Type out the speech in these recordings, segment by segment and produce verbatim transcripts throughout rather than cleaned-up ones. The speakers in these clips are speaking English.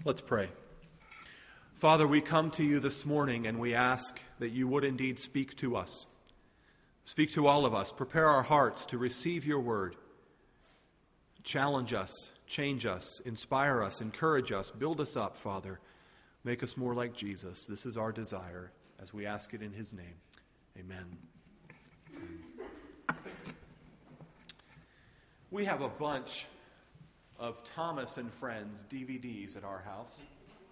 Let's pray. Father, we come to you this morning and we ask that you would indeed speak to us. Speak to all of us. Prepare our hearts to receive your word. Challenge us, change us, inspire us, encourage us, build us up, Father. Make us more like Jesus. This is our desire as we ask it in his name. Amen. We have a bunch of Thomas and Friends D V Ds at our house.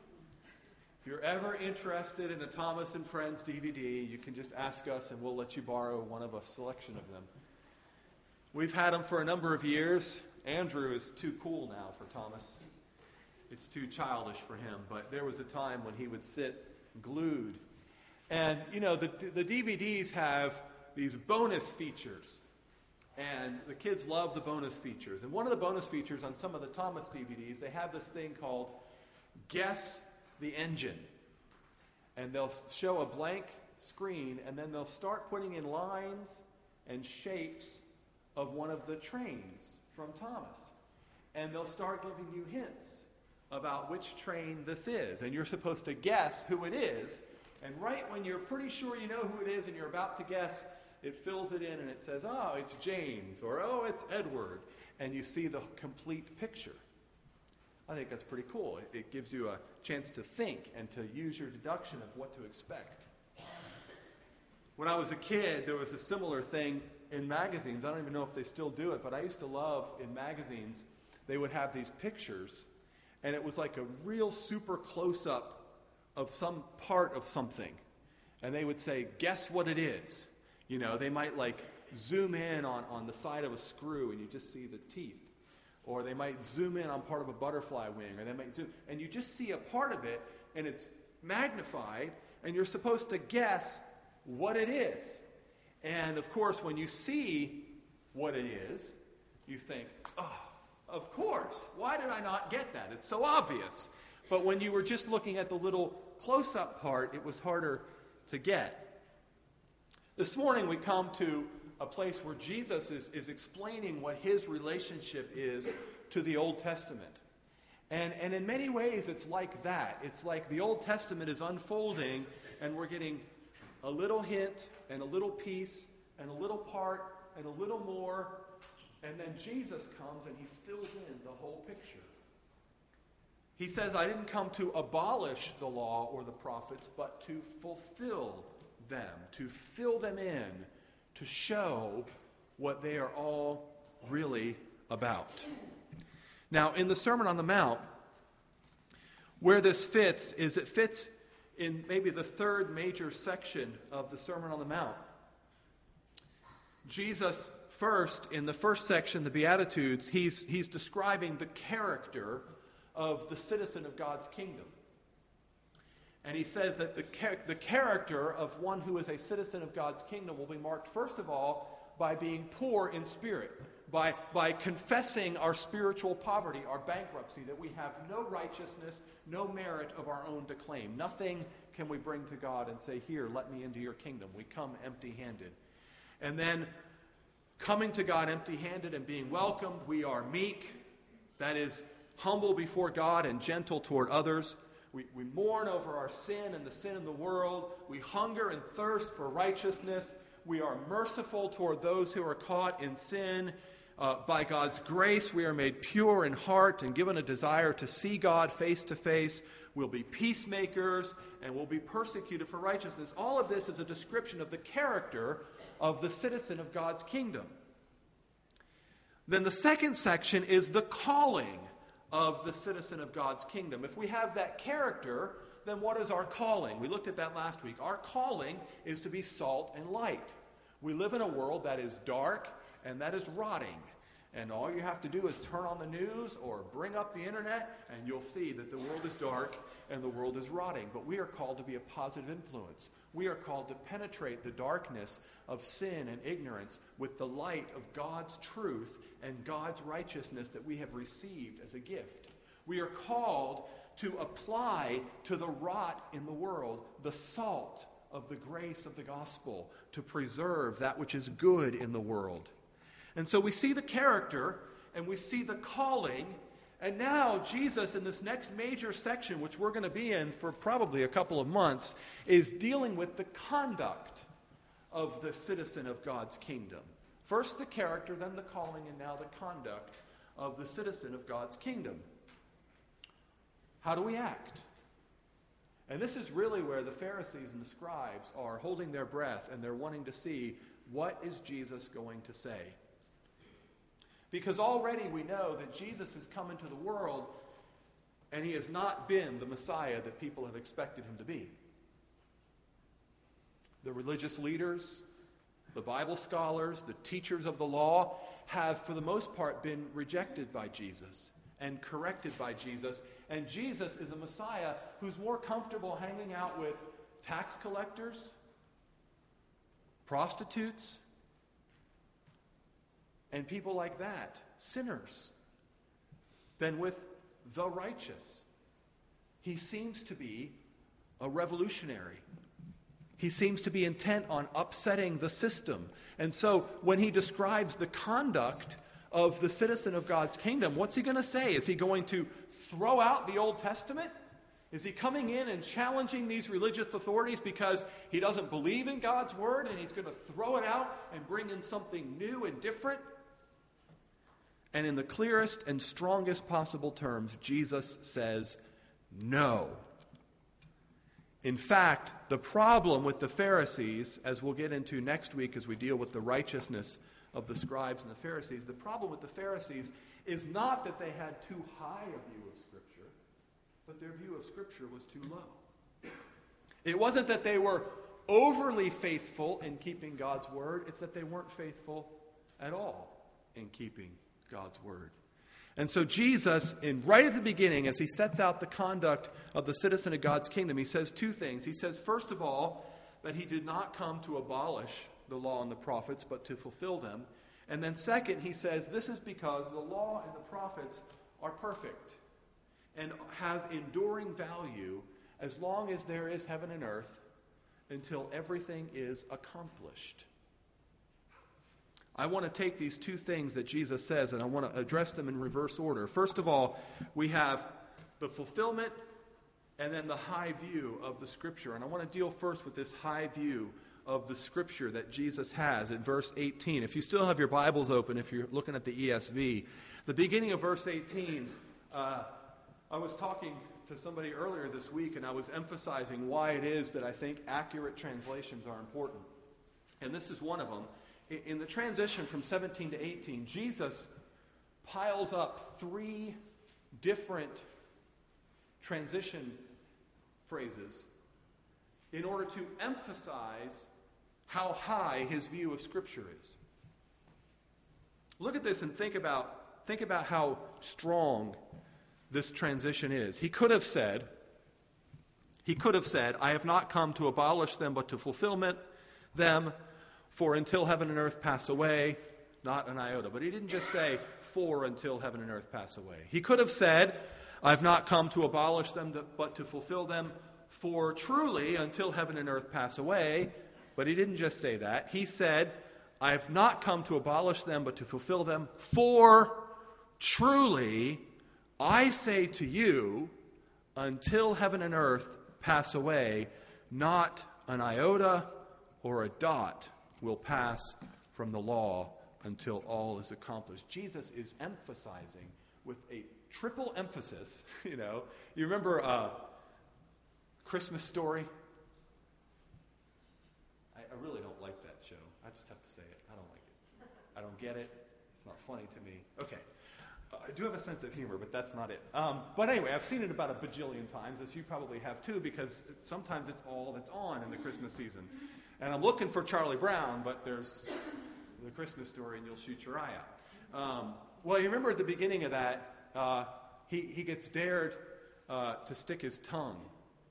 If you're ever interested in a Thomas and Friends D V D, you can just ask us and we'll let you borrow one of a selection of them. We've had them for a number of years. Andrew is too cool now for Thomas. It's too childish for him, but there was a time when he would sit glued. And, you know, the, the D V Ds have these bonus features. And the kids love the bonus features. And one of the bonus features on some of the Thomas D V Ds, they have this thing called Guess the Engine. And they'll show a blank screen, and then they'll start putting in lines and shapes of one of the trains from Thomas. And they'll start giving you hints about which train this is. And you're supposed to guess who it is. And right when you're pretty sure you know who it is and you're about to guess, it fills it in and it says, oh, it's James, or oh, it's Edward. And you see the complete picture. I think that's pretty cool. It, it gives you a chance to think and to use your deduction of what to expect. When I was a kid, there was a similar thing in magazines. I don't even know if they still do it, but I used to love in magazines, they would have these pictures, and it was like a real super close-up of some part of something. And they would say, guess what it is. You know, they might like zoom in on, on the side of a screw and you just see the teeth. Or they might zoom in on part of a butterfly wing. Or they might zoom, and you just see a part of it and it's magnified and you're supposed to guess what it is. And of course, when you see what it is, you think, oh, of course. Why did I not get that? It's so obvious. But when you were just looking at the little close-up part, it was harder to get. This morning we come to a place where Jesus is, is explaining what his relationship is to the Old Testament. And, and in many ways it's like that. It's like the Old Testament is unfolding and we're getting a little hint and a little piece and a little part and a little more. And then Jesus comes and he fills in the whole picture. He says, I didn't come to abolish the law or the prophets, but to fulfill them, to fill them in, to show what they are all really about. Now, in the Sermon on the Mount, where this fits is it fits in maybe the third major section of the Sermon on the Mount. Jesus, first, in the first section, the Beatitudes, he's, he's describing the character of the citizen of God's kingdom. And he says that the, char- the character of one who is a citizen of God's kingdom will be marked, first of all, by being poor in spirit, by, by confessing our spiritual poverty, our bankruptcy, that we have no righteousness, no merit of our own to claim. Nothing can we bring to God and say, here, let me into your kingdom. We come empty-handed. And then coming to God empty-handed and being welcomed, we are meek, that is, humble before God and gentle toward others. We, we mourn over our sin and the sin in the world. We hunger and thirst for righteousness. We are merciful toward those who are caught in sin. Uh, by God's grace, we are made pure in heart and given a desire to see God face to face. We'll be peacemakers and we'll be persecuted for righteousness. All of this is a description of the character of the citizen of God's kingdom. Then the second section is the calling of the citizen of God's kingdom. If we have that character, then what is our calling? We looked at that last week. Our calling is to be salt and light. We live in a world that is dark and that is rotting. And all you have to do is turn on the news or bring up the internet and you'll see that the world is dark and the world is rotting. But we are called to be a positive influence. We are called to penetrate the darkness of sin and ignorance with the light of God's truth and God's righteousness that we have received as a gift. We are called to apply to the rot in the world the salt of the grace of the gospel, to preserve that which is good in the world. And so we see the character and we see the calling, And now Jesus, in this next major section, which we're going to be in for probably a couple of months, is dealing with the conduct of the citizen of God's kingdom. First the character, then the calling, and now the conduct of the citizen of God's kingdom. How do we act? And this is really where the Pharisees and the scribes are holding their breath, and they're wanting to see, what is Jesus going to say? Because already we know that Jesus has come into the world, and he has not been the Messiah that people have expected him to be. The religious leaders, the Bible scholars, the teachers of the law have, for the most part, been rejected by Jesus and corrected by Jesus. And Jesus is a Messiah who's more comfortable hanging out with tax collectors, prostitutes, and people like that, sinners, than with the righteous. He seems to be a revolutionary. He seems to be intent on upsetting the system. And so when he describes the conduct of the citizen of God's kingdom, what's he going to say? Is he going to throw out the Old Testament? Is he coming in and challenging these religious authorities because he doesn't believe in God's word, and he's going to throw it out and bring in something new and different? And in the clearest and strongest possible terms, Jesus says, no. In fact, the problem with the Pharisees, as we'll get into next week as we deal with the righteousness of the scribes and the Pharisees, the problem with the Pharisees is not that they had too high a view of Scripture, but their view of Scripture was too low. It wasn't that they were overly faithful in keeping God's word, it's that they weren't faithful at all in keeping God's word. And so Jesus, in right at the beginning, as he sets out the conduct of the citizen of God's kingdom, he says two things. He says, first of all, that he did not come to abolish the law and the prophets, but to fulfill them. And then second, he says, this is because the law and the prophets are perfect and have enduring value as long as there is heaven and earth, until everything is accomplished. I want to take these two things that Jesus says, and I want to address them in reverse order. First of all, we have the fulfillment and then the high view of the Scripture. And I want to deal first with this high view of the Scripture that Jesus has in verse eighteen. If you still have your Bibles open, if you're looking at the E S V, the beginning of verse eighteen, uh, I was talking to somebody earlier this week, and I was emphasizing why it is that I think accurate translations are important. And this is one of them. In the transition from seventeen to eighteen, Jesus piles up three different transition phrases in order to emphasize how high his view of Scripture is. Look at this and think about, think about how strong this transition is. He could have said, he could have said, I have not come to abolish them, but to fulfill them. For until heaven and earth pass away, not an iota. But he didn't just say, for until heaven and earth pass away. He could have said, I've not come to abolish them, but to fulfill them, for truly until heaven and earth pass away. But he didn't just say that. He said, I have not come to abolish them, but to fulfill them, for truly I say to you, until heaven and earth pass away, not an iota or a dot will pass from the law until all is accomplished. Jesus is emphasizing with a triple emphasis, you know. You remember uh, Christmas Story? I, I really don't like that show. I just have to say it. I don't like it. I don't get it. It's not funny to me. Okay. Uh, I do have a sense of humor, but that's not it. Um, but anyway, I've seen it about a bajillion times, as you probably have too, because it's, sometimes it's all that's on in the Christmas season. And I'm looking for Charlie Brown, but there's the Christmas Story, and you'll shoot your eye out. Um, well, you remember at the beginning of that, uh, he, he gets dared uh, to stick his tongue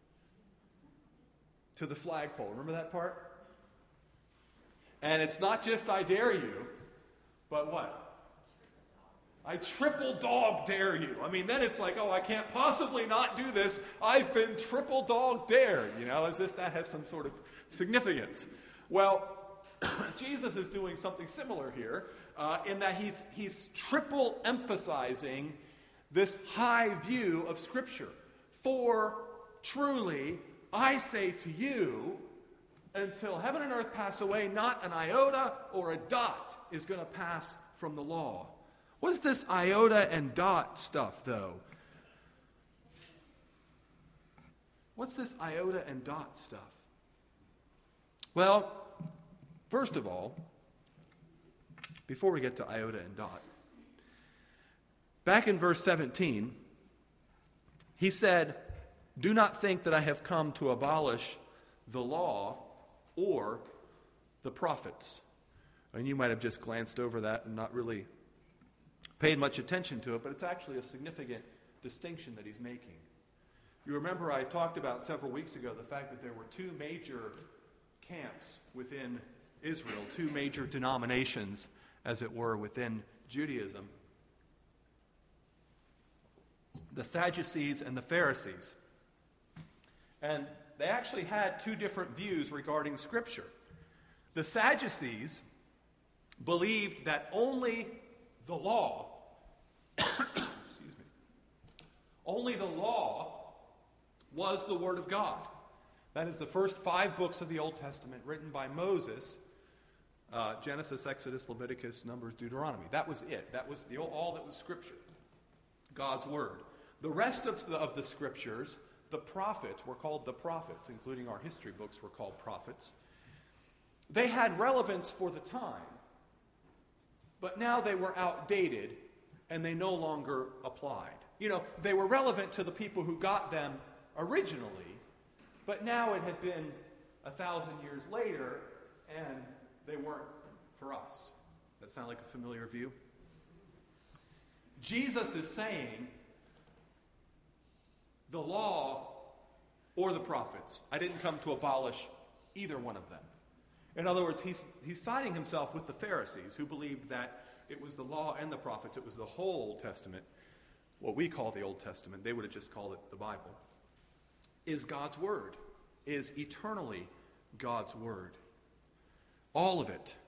to the flagpole. Remember that part? And it's not just I dare you, but what? I triple dog dare you. I mean, then it's like, oh, I can't possibly not do this. I've been triple dog dared, you know, as if that has some sort of significance. Well, Jesus is doing something similar here uh, in that he's, he's triple emphasizing this high view of Scripture. For truly, I say to you, until heaven and earth pass away, not an iota or a dot is going to pass from the law. What's this iota and dot stuff, though? What's this iota and dot stuff? Well, first of all, before we get to iota and dot, back in verse seventeen, he said, "Do not think that I have come to abolish the law or the prophets." And you might have just glanced over that and not really paid much attention to it, but it's actually a significant distinction that he's making. You remember I talked about several weeks ago the fact that there were two major camps within Israel, two major denominations, as it were, within Judaism. The Sadducees and the Pharisees. And they actually had two different views regarding Scripture. The Sadducees believed that only the law, excuse me, only the law was the Word of God. That is the first five books of the Old Testament written by Moses, uh, Genesis, Exodus, Leviticus, Numbers, Deuteronomy. That was it. That was the, all that was Scripture, God's Word. The rest of the, of the Scriptures, the prophets, were called the prophets, including our history books were called prophets. They had relevance for the time, but now they were outdated and they no longer applied. You know, they were relevant to the people who got them originally, but now it had been a thousand years later and they weren't for us. Does that sound like a familiar view? Jesus is saying the law or the prophets. I didn't come to abolish either one of them. In other words, he's, he's siding himself with the Pharisees, who believed that it was the law and the prophets, it was the whole Old Testament, what we call the Old Testament, they would have just called it the Bible, is God's Word, is eternally God's Word. All of it.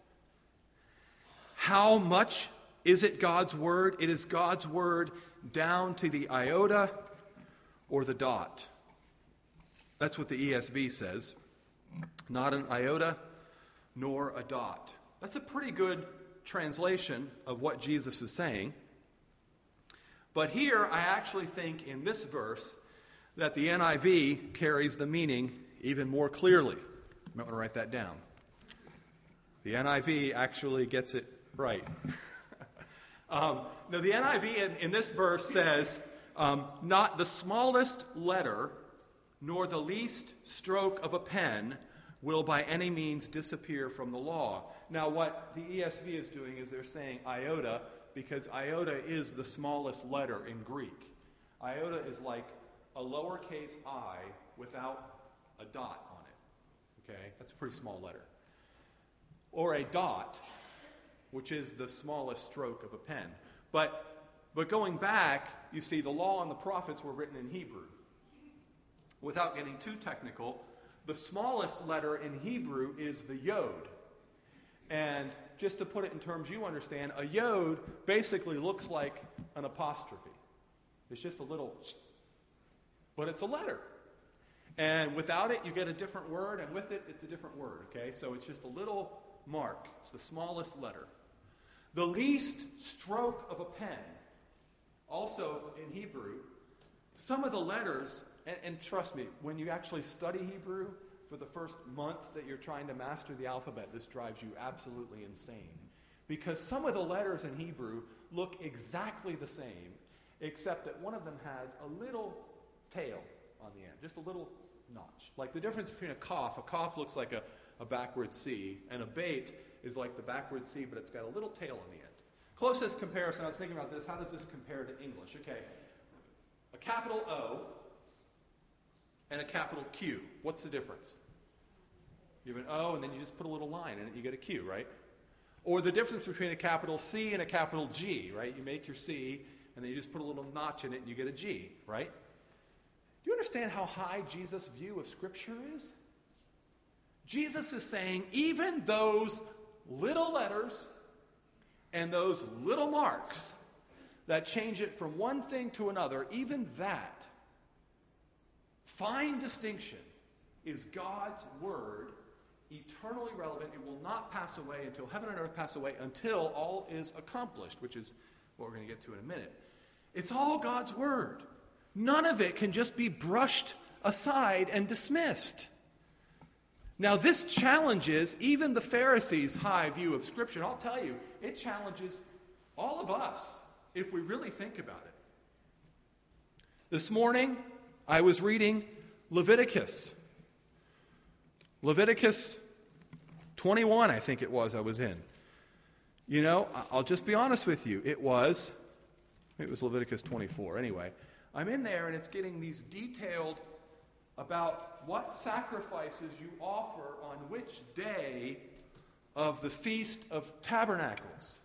How much is it God's Word? It is God's Word down to the iota or the dot. That's what the E S V says. Not an iota nor a dot. That's a pretty good translation of what Jesus is saying. But here, I actually think in this verse that the N I V carries the meaning even more clearly. You might want to write that down. The N I V actually gets it right. um, now, the N I V in, in this verse says, um, not the smallest letter nor the least stroke of a pen will by any means disappear from the law. Now, what the E S V is doing is they're saying iota, because iota is the smallest letter in Greek. Iota is like a lowercase I without a dot on it. Okay? That's a pretty small letter. Or a dot, which is the smallest stroke of a pen. But, but going back, you see the law and the prophets were written in Hebrew. Without getting too technical, the smallest letter in Hebrew is the yod. And just to put it in terms you understand, a yod basically looks like an apostrophe. It's just a little, but it's a letter. And without it, you get a different word, and with it, it's a different word, okay? So it's just a little mark. It's the smallest letter. The least stroke of a pen, also in Hebrew, some of the letters, and, and trust me, when you actually study Hebrew for the first month that you're trying to master the alphabet, this drives you absolutely insane. Because some of the letters in Hebrew look exactly the same, except that one of them has a little tail on the end, just a little notch. Like the difference between a cough, a cough looks like a, a backward C, and a bait is like the backward C, but it's got a little tail on the end. Closest comparison, I was thinking about this, how does this compare to English? Okay, a capital O and a capital Q. What's the difference? You have an O, and then you just put a little line in it, you get a Q, right? Or the difference between a capital C and a capital G, right? You make your C, and then you just put a little notch in it, and you get a G, right? Do you understand how high Jesus' view of Scripture is? Jesus is saying even those little letters and those little marks, that change it from one thing to another, even that fine distinction is God's word, eternally relevant. It will not pass away until heaven and earth pass away, until all is accomplished, which is what we're going to get to in a minute. It's all God's word. None of it can just be brushed aside and dismissed. Now, this challenges even the Pharisees' high view of Scripture. And I'll tell you, it challenges all of us if we really think about it. This morning, I was reading Leviticus. Leviticus twenty-one, I think it was, I was in. You know, I'll just be honest with you. It was, it was Leviticus twenty-four. Anyway, I'm in there and it's getting these detailed about what sacrifices you offer on which day of the Feast of Tabernacles.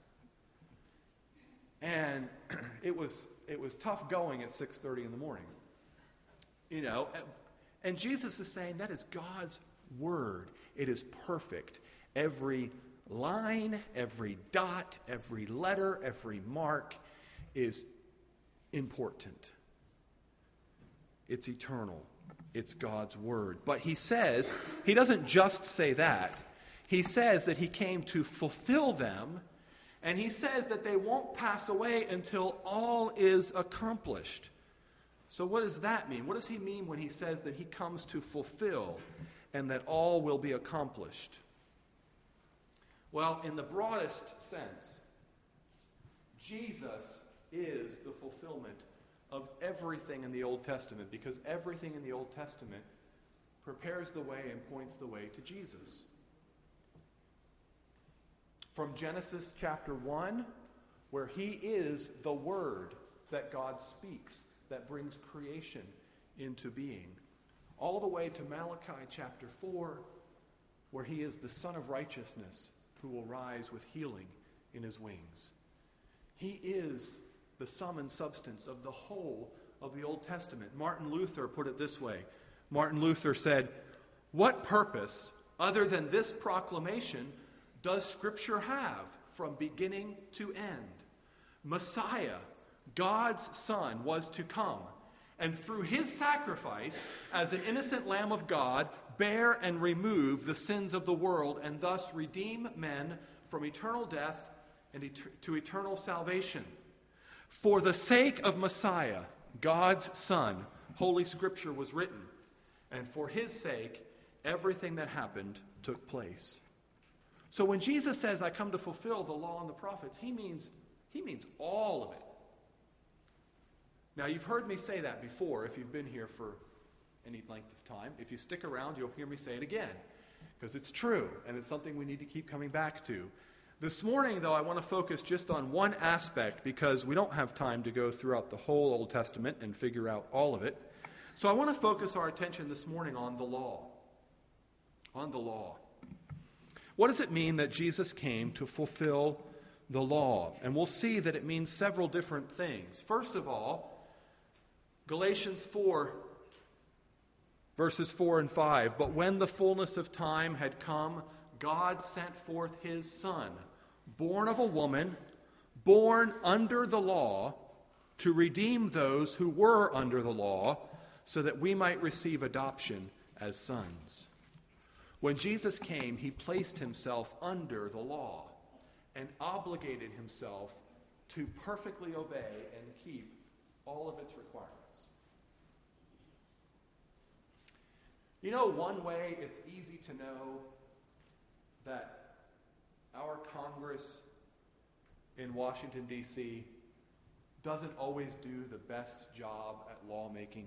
And it was it was tough going at six thirty in the morning. You know, and Jesus is saying that is God's word. It is perfect. Every line, every dot, every letter, every mark is important. It's eternal. It's God's word. But he says, he doesn't just say that. He says that he came to fulfill them, and he says that they won't pass away until all is accomplished. So what does that mean? What does he mean when he says that he comes to fulfill and that all will be accomplished? Well, in the broadest sense, Jesus is the fulfillment of everything in the Old Testament, because everything in the Old Testament prepares the way and points the way to Jesus. From Genesis chapter one, where he is the word that God speaks, that brings creation into being, all the way to Malachi chapter four, where he is the Son of Righteousness who will rise with healing in his wings. He is the sum and substance of the whole of the Old Testament. Martin Luther put it this way. Martin Luther said, "What purpose, other than this proclamation, does Scripture have from beginning to end? Messiah, God's Son, was to come, and through his sacrifice, as an innocent Lamb of God, bear and remove the sins of the world, and thus redeem men from eternal death and et- to eternal salvation. For the sake of Messiah, God's Son, Holy Scripture was written, and for his sake, everything that happened took place." So when Jesus says, "I come to fulfill the law and the prophets," he means, he means all of it. Now, you've heard me say that before if you've been here for any length of time. If you stick around, you'll hear me say it again, because it's true, and it's something we need to keep coming back to. This morning, though, I want to focus just on one aspect, because we don't have time to go throughout the whole Old Testament and figure out all of it. So I want to focus our attention this morning on the law. On the law. What does it mean that Jesus came to fulfill the law? And we'll see that it means several different things. First of all, Galatians four, verses four and five. "But when the fullness of time had come, God sent forth his Son, born of a woman, born under the law, to redeem those who were under the law, so that we might receive adoption as sons." When Jesus came, he placed himself under the law and obligated himself to perfectly obey and keep all of its requirements. You know, one way it's easy to know that our Congress in Washington, D C doesn't always do the best job at lawmaking?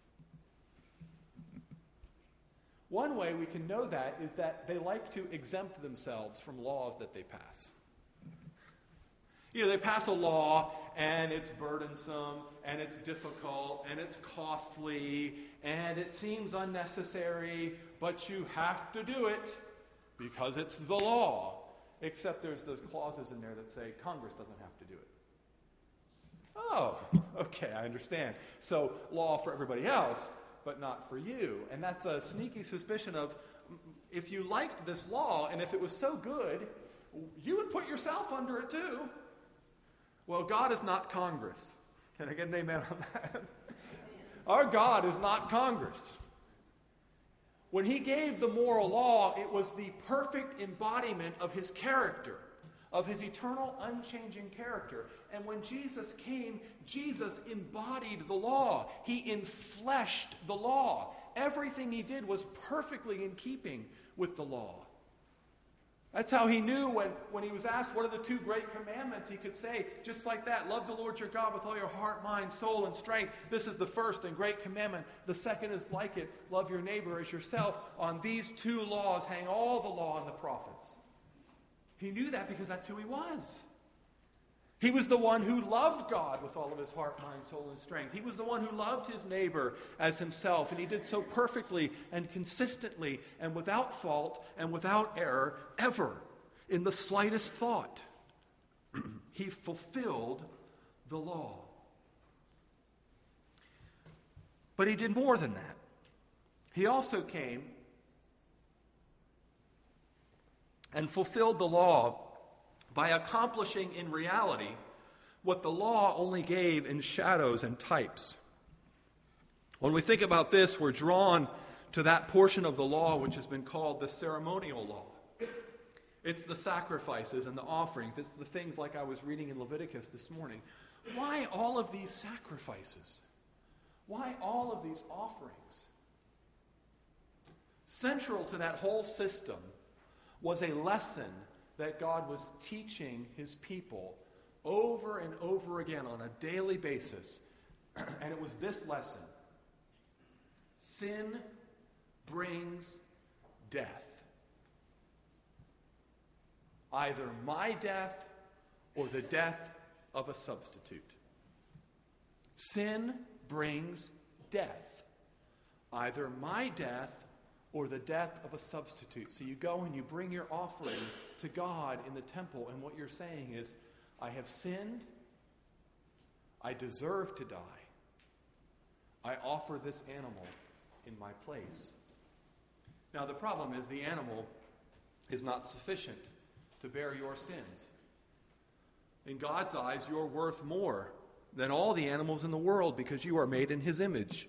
One way we can know that is that they like to exempt themselves from laws that they pass. You know, they pass a law, and it's burdensome, and it's difficult, and it's costly, and it seems unnecessary, but you have to do it because it's the law. Except there's those clauses in there that say Congress doesn't have to do it. Oh, okay, I understand. So law for everybody else, but not for you. And that's a sneaky suspicion of, if you liked this law, and if it was so good, you would put yourself under it too. Well, God is not Congress. Can I get an amen on that? Our God is not Congress. When he gave the moral law, it was the perfect embodiment of his character, of his eternal, unchanging character. And when Jesus came, Jesus embodied the law. He enfleshed the law. Everything he did was perfectly in keeping with the law. That's how he knew when, when he was asked, what are the two great commandments? He could say, just like that, love the Lord your God with all your heart, mind, soul, and strength. This is the first and great commandment. The second is like it, love your neighbor as yourself. On these two laws hang all the law and the prophets. He knew that because that's who he was. He was the one who loved God with all of his heart, mind, soul, and strength. He was the one who loved his neighbor as himself, and he did so perfectly and consistently and without fault and without error ever in the slightest thought. He fulfilled the law. But he did more than that. He also came and fulfilled the law by accomplishing in reality what the law only gave in shadows and types. When we think about this, we're drawn to that portion of the law which has been called the ceremonial law. It's the sacrifices and the offerings. It's the things like I was reading in Leviticus this morning. Why all of these sacrifices? Why all of these offerings? Central to that whole system was a lesson that God was teaching his people over and over again on a daily basis. And it was this lesson. Sin brings death. Either my death or the death of a substitute. Sin brings death. Either my death or the death of a substitute. So you go and you bring your offering to God in the temple, and what you're saying is, I have sinned, I deserve to die, I offer this animal in my place. Now the problem is the animal is not sufficient to bear your sins. In God's eyes, you're worth more than all the animals in the world because you are made in his image.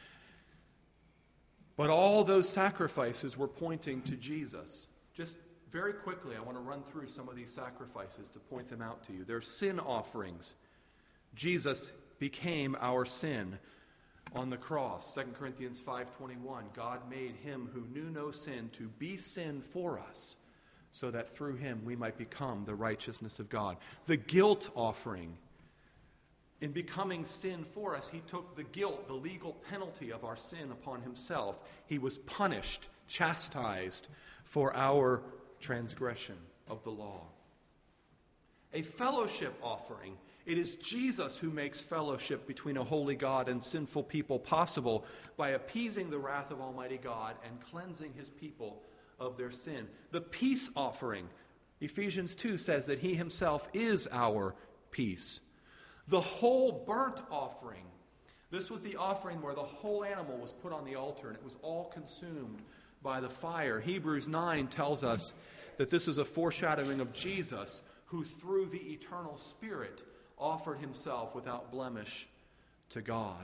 But all those sacrifices were pointing to Jesus. Just very quickly, I want to run through some of these sacrifices to point them out to you. They're sin offerings. Jesus became our sin on the cross. Second Corinthians five twenty-one, God made him who knew no sin to be sin for us, so that through him we might become the righteousness of God. The guilt offering. In becoming sin for us, he took the guilt, the legal penalty of our sin upon himself. He was punished, chastised for our transgression of the law. A fellowship offering. It is Jesus who makes fellowship between a holy God and sinful people possible by appeasing the wrath of Almighty God and cleansing his people of their sin. The peace offering. Ephesians two says that he himself is our peace. The whole burnt offering. This was the offering where the whole animal was put on the altar and it was all consumed by the fire. Hebrews nine tells us that this is a foreshadowing of Jesus who through the eternal Spirit offered himself without blemish to God.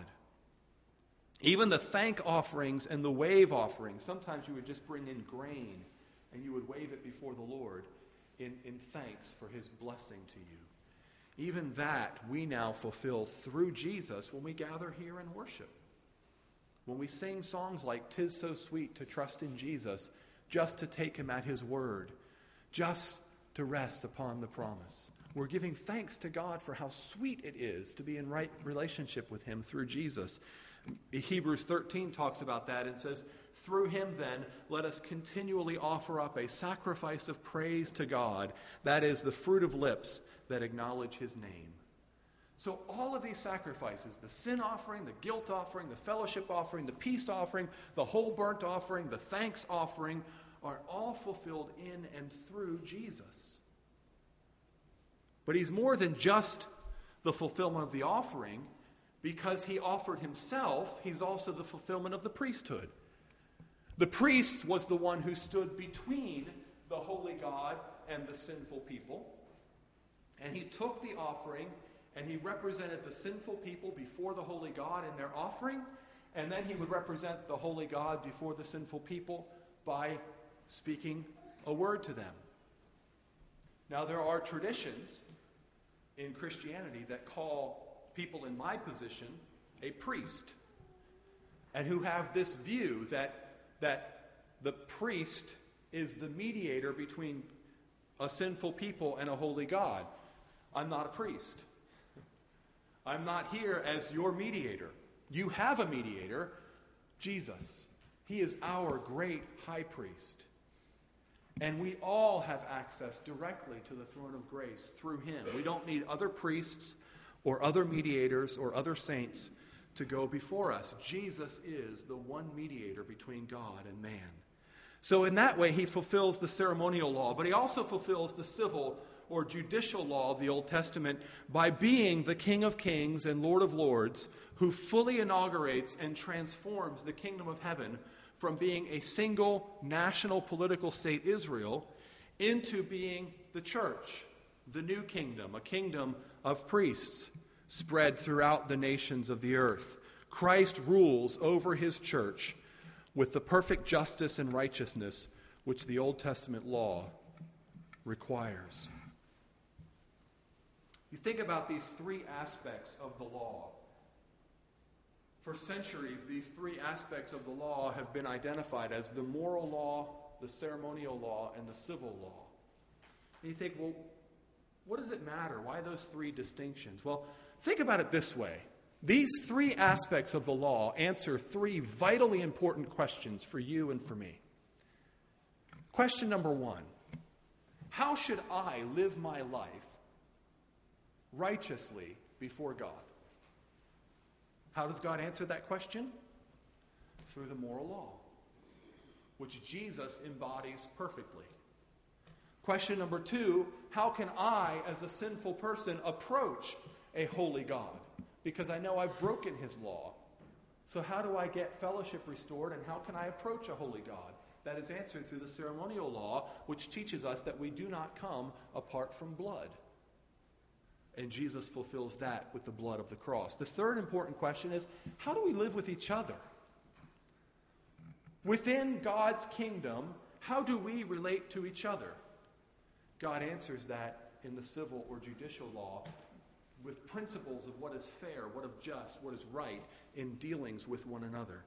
Even the thank offerings and the wave offerings. Sometimes you would just bring in grain and you would wave it before the Lord in, in thanks for his blessing to you. Even that we now fulfill through Jesus when we gather here and worship. When we sing songs like "'Tis so sweet to trust in Jesus," just to take him at his word, just to rest upon the promise. We're giving thanks to God for how sweet it is to be in right relationship with him through Jesus. Hebrews thirteen talks about that and says, through him then, let us continually offer up a sacrifice of praise to God, that is the fruit of lips that acknowledge his name. So all of these sacrifices, the sin offering, the guilt offering, the fellowship offering, the peace offering, the whole burnt offering, the thanks offering, are all fulfilled in and through Jesus. But he's more than just the fulfillment of the offering. Because he offered himself, he's also the fulfillment of the priesthood. The priest was the one who stood between the holy God and the sinful people. And he took the offering and he represented the sinful people before the holy God in their offering. And then he would represent the holy God before the sinful people by speaking a word to them. Now, there are traditions in Christianity that call people in my position a priest, and who have this view that, that the priest is the mediator between a sinful people and a holy God. I'm not a priest. I'm not here as your mediator. You have a mediator, Jesus. He is our great high priest. And we all have access directly to the throne of grace through him. We don't need other priests or other mediators or other saints to go before us. Jesus is the one mediator between God and man. So in that way, he fulfills the ceremonial law, but he also fulfills the civil or judicial law of the Old Testament by being the King of Kings and Lord of Lords, who fully inaugurates and transforms the kingdom of heaven from being a single national political state, Israel, into being the church, the new kingdom, a kingdom of priests spread throughout the nations of the earth. Christ rules over his church with the perfect justice and righteousness which the Old Testament law requires. You think about these three aspects of the law. For centuries, these three aspects of the law have been identified as the moral law, the ceremonial law, and the civil law. And you think, well, what does it matter? Why those three distinctions? Well, think about it this way. These three aspects of the law answer three vitally important questions for you and for me. Question number one, how should I live my life righteously before God? How does God answer that question? Through the moral law, which Jesus embodies perfectly. Question number two, how can I, as a sinful person, approach a holy God? Because I know I've broken his law. So how do I get fellowship restored, and how can I approach a holy God? That is answered through the ceremonial law, which teaches us that we do not come apart from blood. And Jesus fulfills that with the blood of the cross. The third important question is, how do we live with each other? Within God's kingdom, how do we relate to each other? God answers that in the civil or judicial law with principles of what is fair, what is just, what is right in dealings with one another.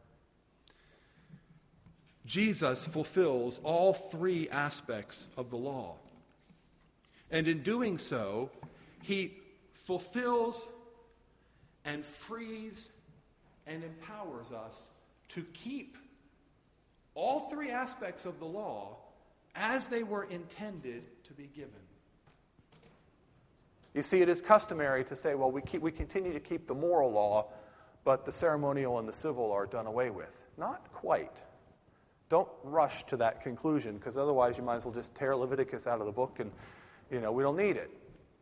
Jesus fulfills all three aspects of the law. And in doing so, he fulfills and frees and empowers us to keep all three aspects of the law as they were intended to be given. You see, it is customary to say, well, we keep, we continue to keep the moral law, but the ceremonial and the civil are done away with. Not quite. Don't rush to that conclusion, because otherwise you might as well just tear Leviticus out of the book and, you know, we don't need it.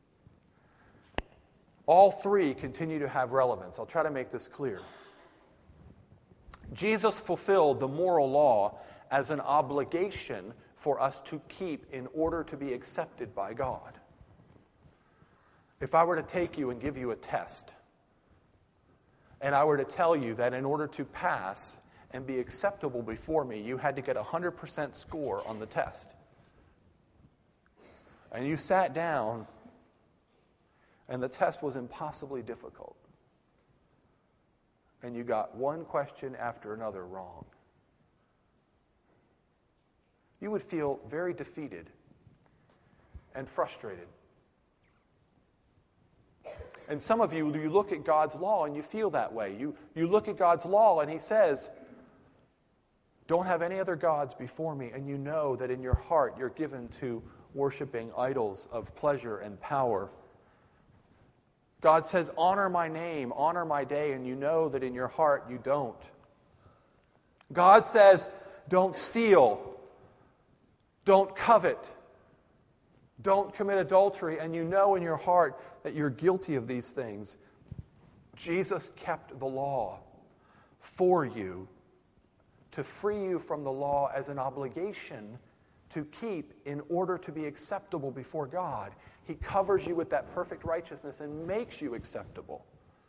All three continue to have relevance. I'll try to make this clear. Jesus fulfilled the moral law as an obligation for us to keep in order to be accepted by God. If I were to take you and give you a test, and I were to tell you that in order to pass and be acceptable before me, you had to get a one hundred percent score on the test, and you sat down and the test was impossibly difficult, and you got one question after another wrong, you would feel very defeated and frustrated. And some of you, you look at God's law and you feel that way. You, you look at God's law and he says, don't have any other gods before me. And you know that in your heart you're given to worshiping idols of pleasure and power. God says, honor my name, honor my day, and you know that in your heart you don't. God says, don't steal, don't covet, don't commit adultery, and you know in your heart that you're guilty of these things. Jesus kept the law for you to free you from the law as an obligation to keep in order to be acceptable before God. He covers you with that perfect righteousness and makes you acceptable.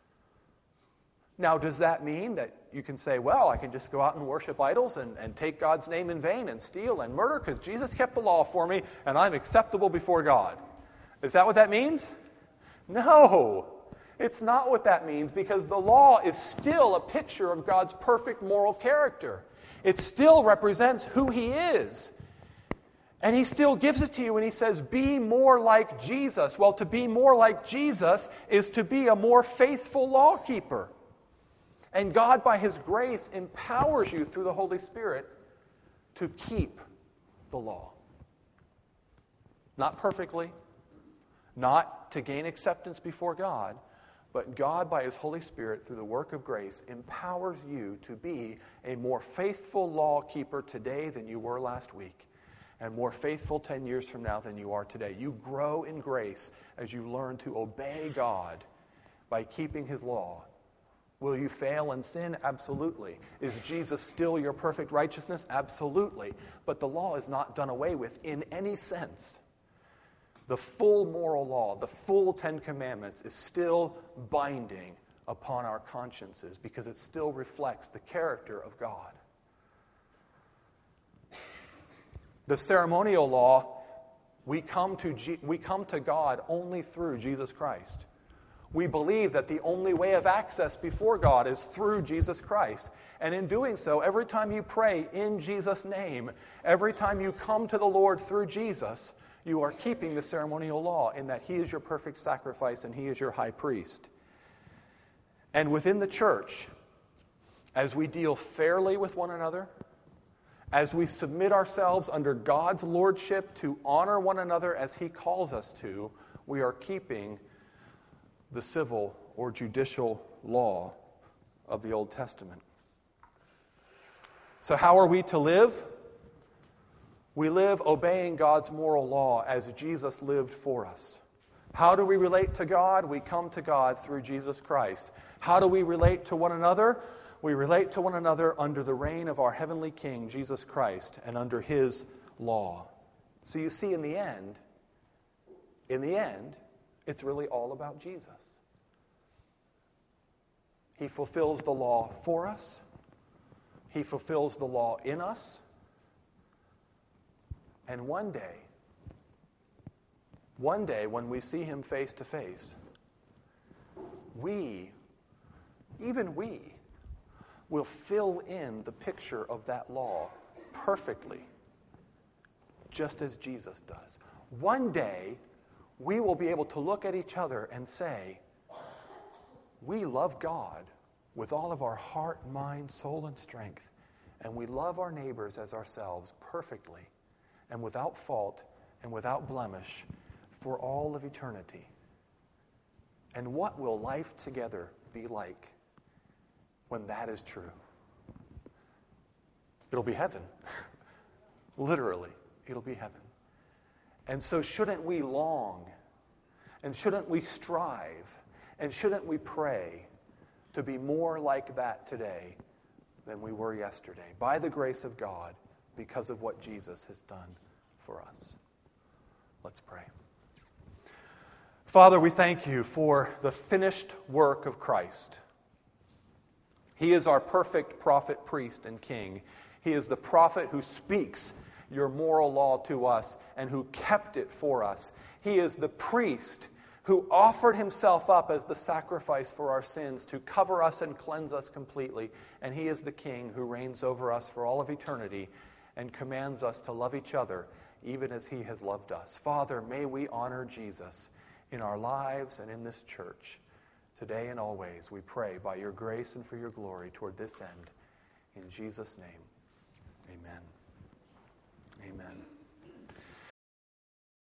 Now, does that mean that you can say, well, I can just go out and worship idols and, and take God's name in vain and steal and murder because Jesus kept the law for me and I'm acceptable before God? Is that what that means? No, it's not what that means, because the law is still a picture of God's perfect moral character. It still represents who He is. And He still gives it to you and He says, be more like Jesus. Well, to be more like Jesus is to be a more faithful law keeper. And God, by His grace, empowers you through the Holy Spirit to keep the law. Not perfectly, not to gain acceptance before God, but God, by His Holy Spirit, through the work of grace, empowers you to be a more faithful law keeper today than you were last week, and more faithful ten years from now than you are today. You grow in grace as you learn to obey God by keeping His law. Will you fail and sin? Absolutely. Is Jesus still your perfect righteousness? Absolutely. But the law is not done away with in any sense. The full moral law, the full Ten Commandments is still binding upon our consciences because it still reflects the character of God. The ceremonial law, we come to G- we come to God only through Jesus Christ. We believe that the only way of access before God is through Jesus Christ. And in doing so, every time you pray in Jesus' name, every time you come to the Lord through Jesus, you are keeping the ceremonial law in that He is your perfect sacrifice and He is your high priest. And within the church, as we deal fairly with one another, as we submit ourselves under God's lordship to honor one another as He calls us to, we are keeping the civil or judicial law of the Old Testament. So how are we to live? We live obeying God's moral law as Jesus lived for us. How do we relate to God? We come to God through Jesus Christ. How do we relate to one another? We relate to one another under the reign of our heavenly King, Jesus Christ, and under His law. So you see, in the end, in the end, it's really all about Jesus. He fulfills the law for us. He fulfills the law in us. And one day, one day when we see Him face to face, we, even we, will fill in the picture of that law perfectly, just as Jesus does. One day, we will be able to look at each other and say, we love God with all of our heart, mind, soul, and strength, and we love our neighbors as ourselves perfectly and without fault and without blemish for all of eternity. And what will life together be like when that is true? It'll be heaven. Literally, it'll be heaven. And so shouldn't we long, and shouldn't we strive, and shouldn't we pray to be more like that today than we were yesterday, by the grace of God, because of what Jesus has done for us? Let's pray. Father, we thank You for the finished work of Christ. He is our perfect prophet, priest, and king. He is the prophet who speaks Your moral law to us and who kept it for us. He is the priest who offered Himself up as the sacrifice for our sins to cover us and cleanse us completely. And He is the King who reigns over us for all of eternity and commands us to love each other even as He has loved us. Father, may we honor Jesus in our lives and in this church today and always. We pray by Your grace and for Your glory toward this end. In Jesus' name, amen. Amen.